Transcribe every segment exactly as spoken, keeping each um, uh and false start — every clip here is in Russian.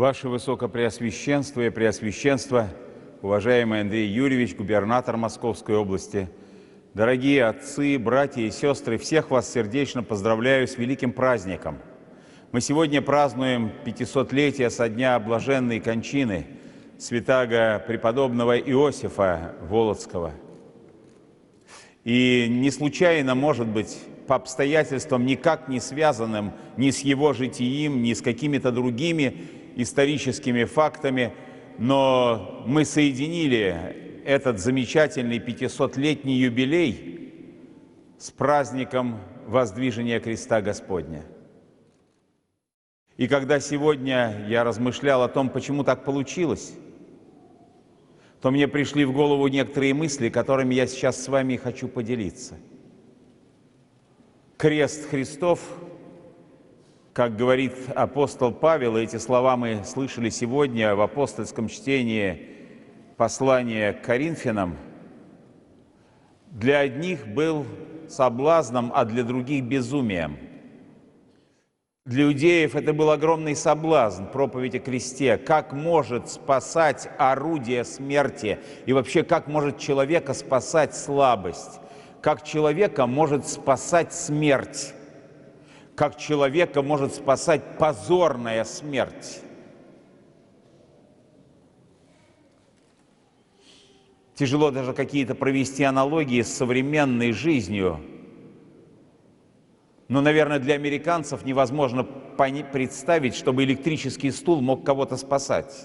Ваше Высокопреосвященство и Преосвященство, уважаемый Андрей Юрьевич, губернатор Московской области, дорогие отцы, братья и сестры, всех вас сердечно поздравляю с великим праздником. Мы сегодня празднуем пятисотлетие со дня блаженной кончины святаго преподобного Иосифа Волоцкого. И не случайно, может быть, по обстоятельствам, никак не связанным ни с его житием, ни с какими-то другими историческими фактами, но мы соединили этот замечательный пятисотлетний юбилей с праздником Воздвижения Креста Господня. И когда сегодня я размышлял о том, почему так получилось, то мне пришли в голову некоторые мысли, которыми я сейчас с вами хочу поделиться. Крест Христов, как говорит апостол Павел, и эти слова мы слышали сегодня в апостольском чтении послания к Коринфянам, для одних был соблазном, а для других безумием. Для иудеев это был огромный соблазн, проповедь о кресте. Как может спасать орудие смерти? И вообще, как может человека спасать слабость? Как человека может спасать смерть? Как человека может спасать позорная смерть? Тяжело даже какие-то провести аналогии с современной жизнью. Но, наверное, для американцев невозможно представить, чтобы электрический стул мог кого-то спасать.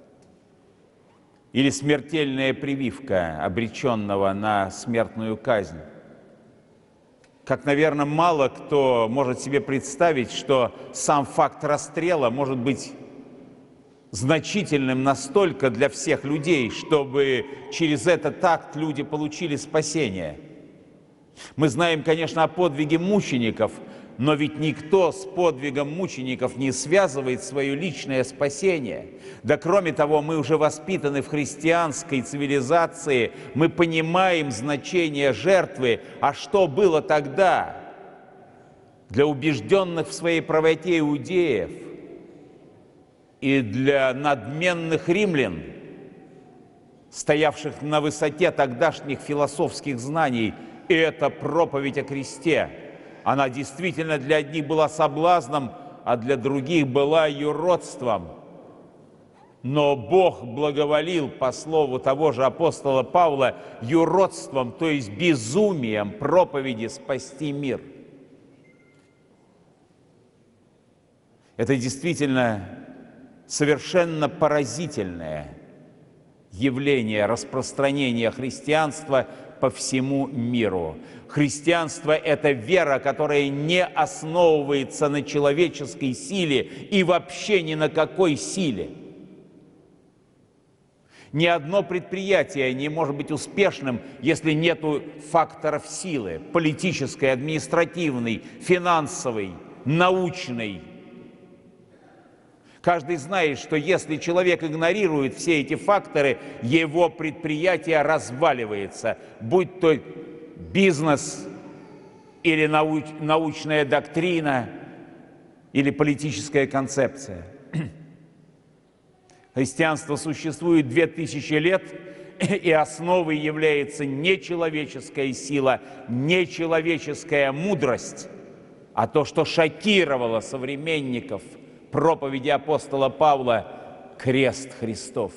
Или смертельная прививка обреченного на смертную казнь. Как, наверное, мало кто может себе представить, что сам факт расстрела может быть значительным настолько для всех людей, чтобы через этот акт люди получили спасение. Мы знаем, конечно, о подвиге мучеников, но ведь никто с подвигом мучеников не связывает свое личное спасение. Да кроме того, мы уже воспитаны в христианской цивилизации, мы понимаем значение жертвы. А что было тогда для убежденных в своей правоте иудеев и для надменных римлян, стоявших на высоте тогдашних философских знаний? И эта проповедь о кресте, она действительно для одних была соблазном, а для других была юродством. Но Бог благоволил, по слову того же апостола Павла, юродством, то есть безумием проповеди спасти мир. Это действительно совершенно поразительное явление распространения христианства по всему миру. Христианство – это вера, которая не основывается на человеческой силе и вообще ни на какой силе. Ни одно предприятие не может быть успешным, если нету факторов силы – политической, административной, финансовой, научной. Каждый знает, что если человек игнорирует все эти факторы, его предприятие разваливается, будь то бизнес или науч, научная доктрина или политическая концепция. Христианство существует две тысячи лет, и основой является не человеческая сила, не человеческая мудрость, а то, что шокировало современников – проповеди апостола Павла, крест Христов.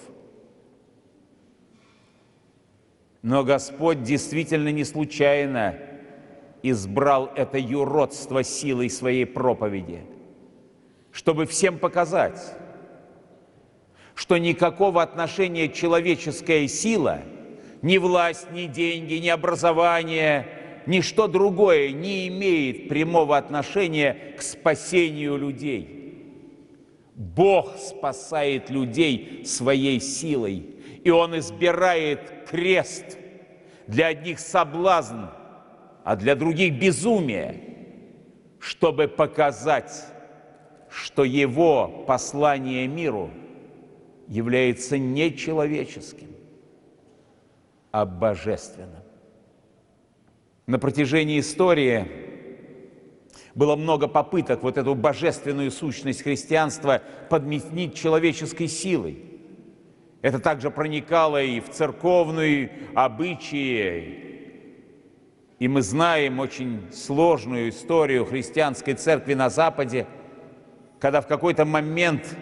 Но Господь действительно не случайно избрал это юродство силой своей проповеди, чтобы всем показать, что никакого отношения человеческая сила, ни власть, ни деньги, ни образование, ничто другое не имеет прямого отношения к спасению людей. Бог спасает людей своей силой, и Он избирает крест. Для одних соблазн, а для других безумие, чтобы показать, что Его послание миру является не человеческим, а божественным. На протяжении истории Было много попыток вот эту божественную сущность христианства подменить человеческой силой. Это также проникало и в церковные обычаи. И мы знаем очень сложную историю христианской церкви на Западе, когда в какой-то момент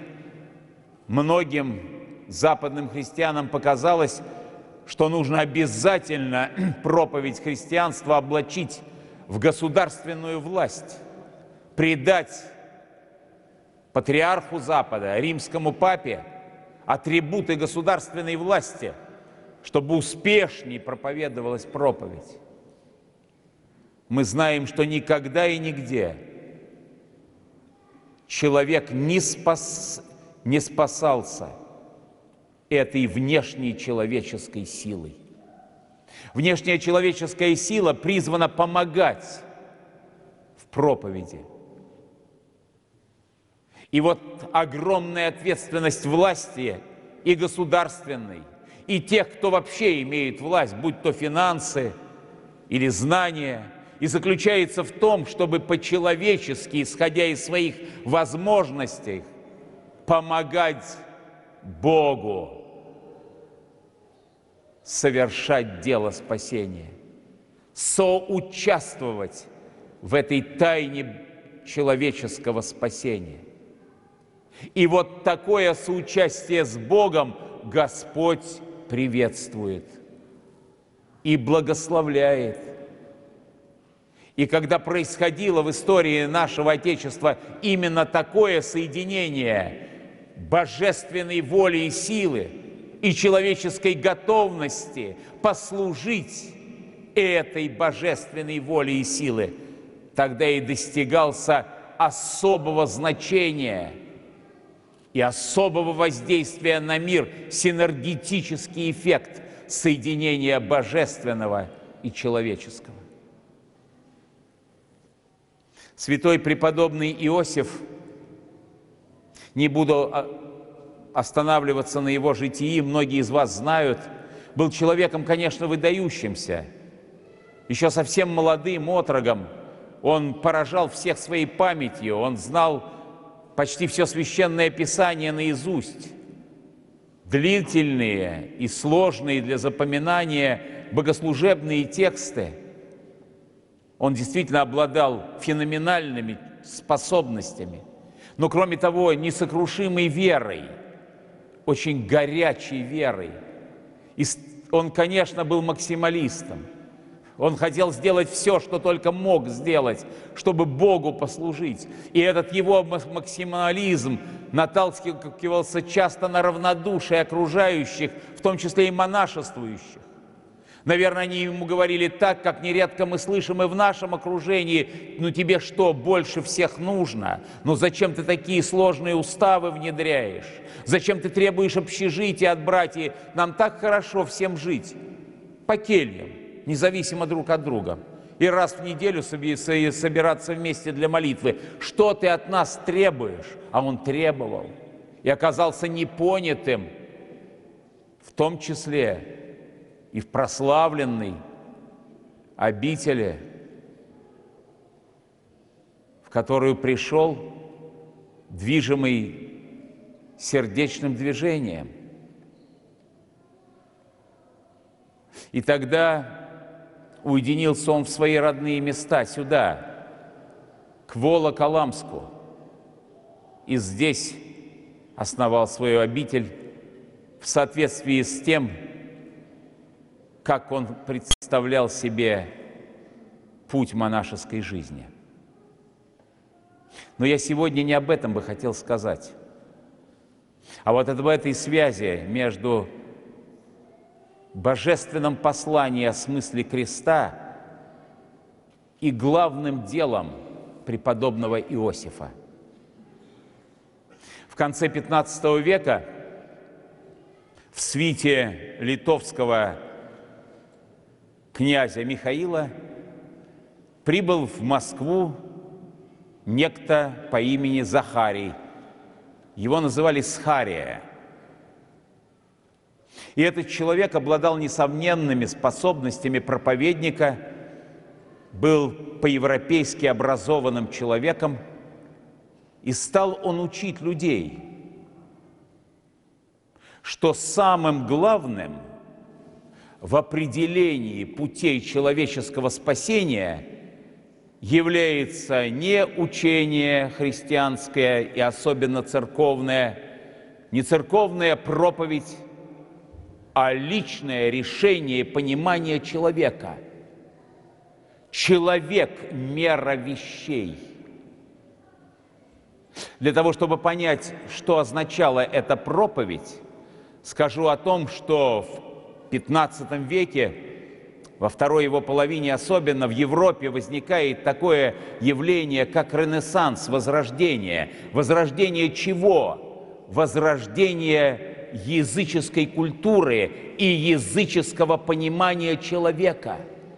многим западным христианам показалось, что нужно обязательно проповедь христианства облачить в государственную власть, придать патриарху Запада, римскому папе, атрибуты государственной власти, чтобы успешнее проповедовалась проповедь. Мы знаем, что никогда и нигде человек не, спас, не спасался этой внешней человеческой силой. Внешняя человеческая сила призвана помогать в проповеди. И вот огромная ответственность власти и государственной, и тех, кто вообще имеет власть, будь то финансы или знания, и заключается в том, чтобы по-человечески, исходя из своих возможностей, помогать Богу совершать дело спасения, соучаствовать в этой тайне человеческого спасения. И вот такое соучастие с Богом Господь приветствует и благословляет. И когда происходило в истории нашего Отечества именно такое соединение божественной воли и силы и человеческой готовности послужить этой божественной воле и силы, тогда и достигался особого значения и особого воздействия на мир синергетический эффект соединения божественного и человеческого. Святой преподобный Иосиф, не буду останавливаться на его житии, многие из вас знают, был человеком, конечно, выдающимся. Еще совсем молодым отроком он поражал всех своей памятью, он знал почти все Священное Писание наизусть. Длительные и сложные для запоминания богослужебные тексты. Он действительно обладал феноменальными способностями, но, кроме того, несокрушимой верой, очень горячей верой. И он, конечно, был максималистом. Он хотел сделать все, что только мог сделать, чтобы Богу послужить. И этот его максимализм наталкивался часто на равнодушие окружающих, в том числе и монашествующих. Наверное, они ему говорили так, как нередко мы слышим и в нашем окружении: ну тебе что, больше всех нужно? Ну зачем ты такие сложные уставы внедряешь? Зачем ты требуешь общежития от братьев? Нам так хорошо всем жить по кельям, независимо друг от друга, и раз в неделю собираться вместе для молитвы. Что ты от нас требуешь? А он требовал и оказался непонятым, в том числе и в прославленной обители, в которую пришел, движимый сердечным движением. И тогда уединился он в свои родные места, сюда, к Волоколамску, и здесь основал свою обитель в соответствии с тем, как он представлял себе путь монашеской жизни. Но я сегодня не об этом бы хотел сказать, а вот об этой связи между божественным посланием о смысле креста и главным делом преподобного Иосифа. В конце пятнадцатого века в свите литовского князя Михаила прибыл в Москву некто по имени Захарий. Его называли Схария. И этот человек обладал несомненными способностями проповедника был по-европейски образованным человеком, и стал он учить людей, что самым главным в определении путей человеческого спасения является не учение христианское и особенно церковное, не церковная проповедь, а личное решение и понимание человека. Человек – мера вещей. Для того, чтобы понять, что означала эта проповедь, скажу о том, что в пятнадцатом веке, во второй его половине особенно, в Европе возникает такое явление, как Ренессанс, Возрождение. Возрождение чего? Возрождение языческой культуры и языческого понимания человека.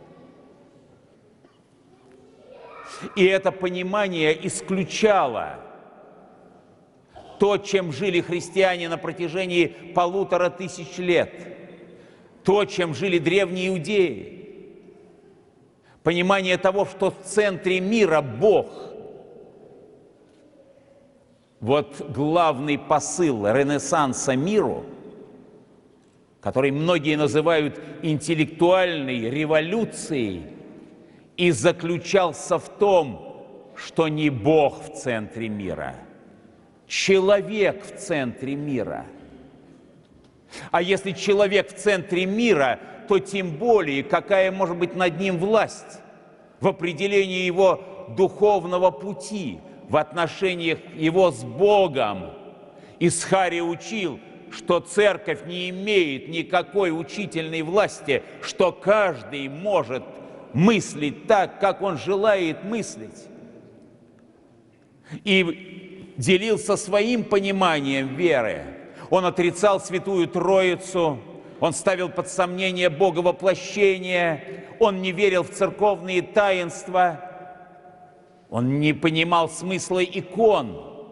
И это понимание исключало то, чем жили христиане на протяжении полутора тысяч лет, то, чем жили древние иудеи. Понимание того, что в центре мира Бог. Вот главный посыл Ренессанса миру, который многие называют интеллектуальной революцией, и заключался в том, что не Бог в центре мира, человек в центре мира. А если человек в центре мира, то тем более, какая может быть над ним власть в определении его духовного пути, в отношениях его с Богом. Исхарий учил, что церковь не имеет никакой учительной власти, что каждый может мыслить так, как он желает мыслить. И делился своим пониманием веры. Он отрицал Святую Троицу, он ставил под сомнение Боговоплощение, он не верил в церковные таинства, он не понимал смысла икон.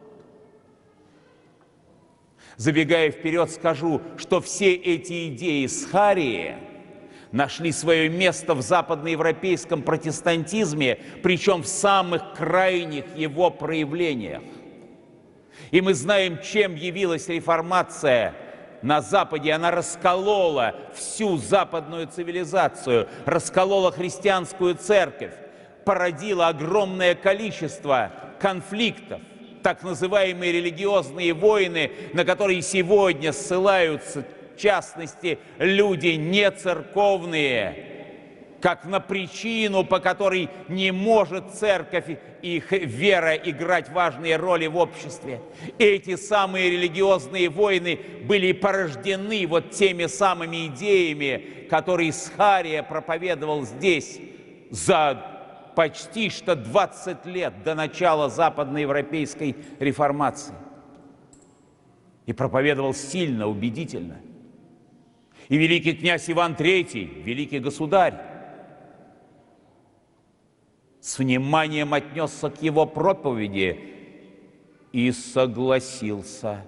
Забегая вперед, скажу, что все эти идеи Исхария нашли свое место в западноевропейском протестантизме, причем в самых крайних его проявлениях. И мы знаем, чем явилась реформация на Западе. Она расколола всю западную цивилизацию, расколола христианскую церковь, породила огромное количество конфликтов, так называемые религиозные войны, на которые сегодня ссылаются, в частности, люди нецерковные, как на причину, по которой не может церковь, их вера играть важные роли в обществе. Эти самые религиозные войны были порождены вот теми самыми идеями, которые Исхария проповедовал здесь за почти что двадцать лет до начала западноевропейской реформации. И проповедовал сильно, убедительно. И великий князь Иван Третий, великий государь, с вниманием отнесся к его проповеди и согласился.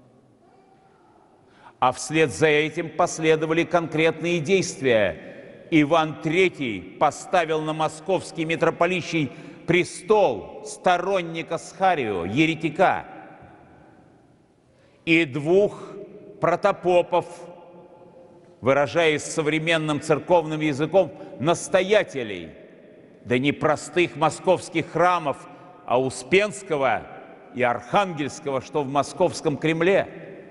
А вслед за этим последовали конкретные действия. Иван Третий поставил на московский митрополичий престол сторонника Исхарию, еретика, и двух протопопов, выражаясь современным церковным языком, настоятелей, да не простых московских храмов, а Успенского и Архангельского, что в московском Кремле.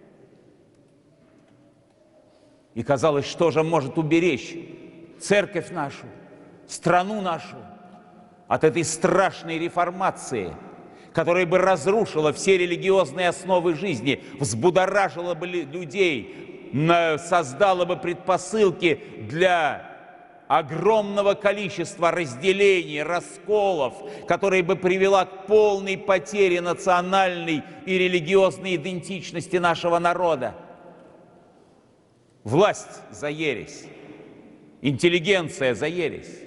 И казалось, что же может уберечь церковь нашу, страну нашу от этой страшной реформации, которая бы разрушила все религиозные основы жизни, взбудоражила бы людей, создала бы предпосылки для огромного количества разделений, расколов, которые бы привела к полной потере национальной и религиозной идентичности нашего народа. Власть за ересь, интеллигенция за ересь,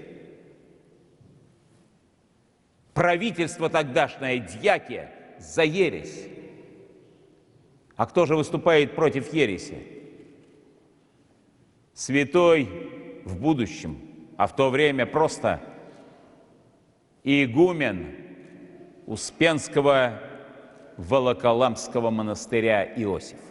правительство тогдашнее, дьяки, за ересь. А кто же выступает против ереси? Святой в будущем а в то время просто игумен Успенского Волоколамского монастыря Иосиф.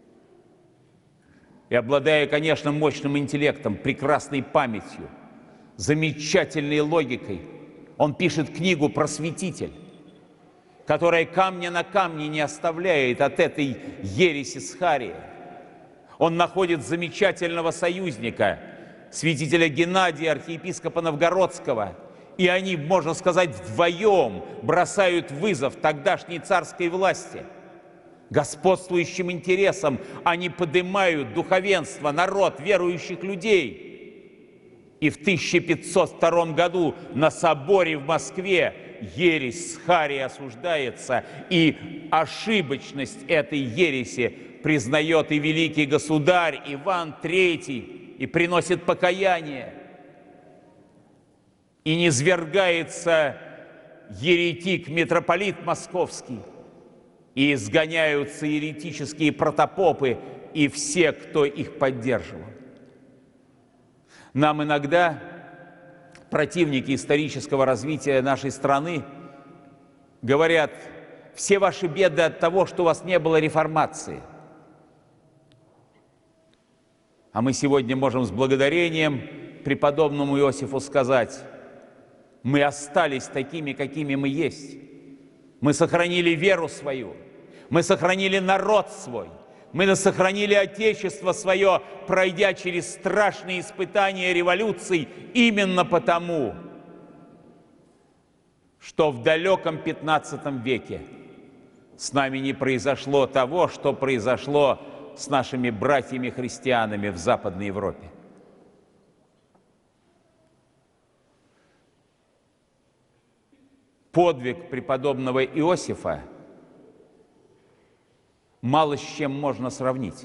И обладая, конечно, мощным интеллектом, прекрасной памятью, замечательной логикой, он пишет книгу «Просветитель», которая камня на камне не оставляет от этой ереси схария. Он находит замечательного союзника, святителя Геннадия, архиепископа Новгородского, и они, можно сказать, вдвоем бросают вызов тогдашней царской власти. Господствующим интересам они поднимают духовенство, народ, верующих людей. И в тысяча пятьсот втором году на соборе в Москве ересь схария осуждается, и ошибочность этой ереси признает и великий государь Иван Третий, и приносит покаяние. И низвергается еретик митрополит Московский, и изгоняются еретические протопопы и все, кто их поддерживал. Нам иногда противники исторического развития нашей страны говорят: все ваши беды от того, что у вас не было реформации. А мы сегодня можем с благодарением преподобному Иосифу сказать: мы остались такими, какими мы есть. Мы сохранили веру свою, мы сохранили народ свой, мы сохранили Отечество свое, пройдя через страшные испытания революций, именно потому, что в далеком пятнадцатом веке с нами не произошло того, что произошло с нашими братьями-христианами в Западной Европе. Подвиг преподобного Иосифа мало с чем можно сравнить.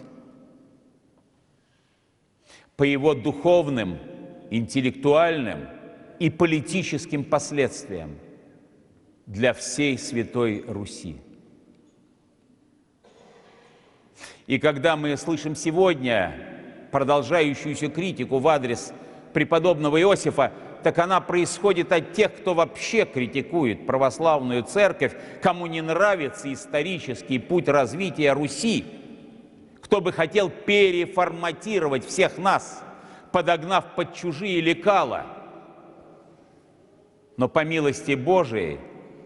По его духовным, интеллектуальным и политическим последствиям для всей Святой Руси. И когда мы слышим сегодня продолжающуюся критику в адрес преподобного Иосифа, так она происходит от тех, кто вообще критикует православную церковь, кому не нравится исторический путь развития Руси, кто бы хотел переформатировать всех нас, подогнав под чужие лекала. Но по милости Божией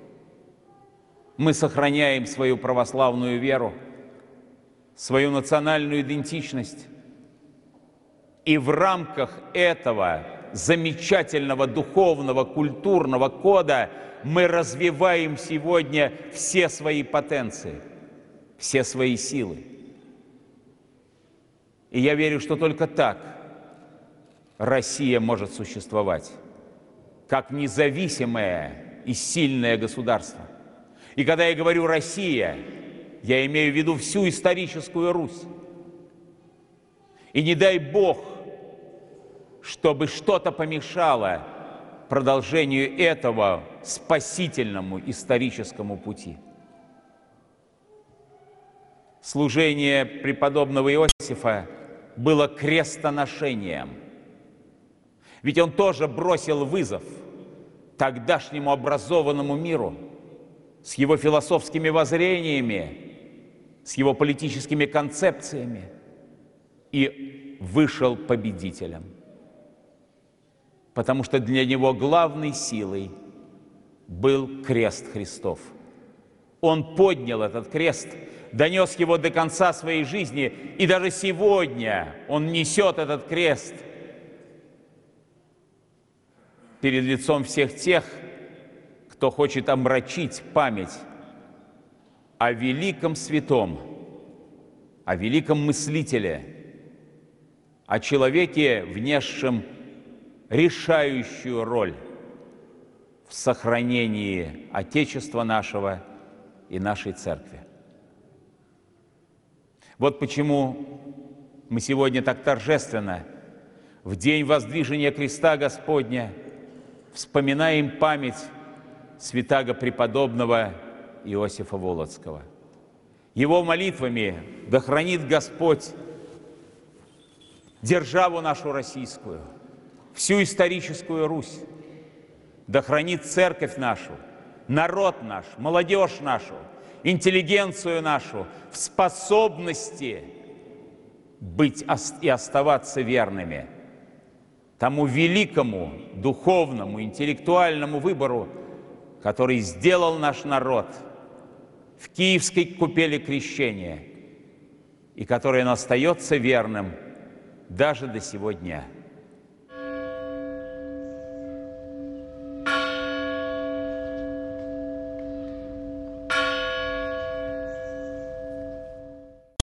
мы сохраняем свою православную веру, свою национальную идентичность. И в рамках этого замечательного духовного, культурного кода мы развиваем сегодня все свои потенции, все свои силы. И я верю, что только так Россия может существовать, как независимое и сильное государство. И когда я говорю «Россия», я имею в виду всю историческую Русь. И не дай Бог, чтобы что-то помешало продолжению этого спасительному историческому пути. Служение преподобного Иосифа было крестоношением. Ведь он тоже бросил вызов тогдашнему образованному миру с его философскими воззрениями, с его политическими концепциями и вышел победителем. Потому что для него главной силой был крест Христов. Он поднял этот крест, донес его до конца своей жизни, и даже сегодня он несет этот крест перед лицом всех тех, кто хочет омрачить память о великом святом, о великом мыслителе, о человеке, внесшем решающую роль в сохранении Отечества нашего и нашей Церкви. Вот почему мы сегодня так торжественно, в день воздвижения креста Господня, вспоминаем память святаго преподобного Иосифа Волоцкого. Его молитвами да хранит Господь державу нашу российскую, всю историческую Русь. Да хранит церковь нашу, народ наш, молодежь нашу, интеллигенцию нашу в способности быть и оставаться верными тому великому духовному, интеллектуальному выбору, который сделал наш народ в Киевской купели крещения и который он остается верным даже до сего дня.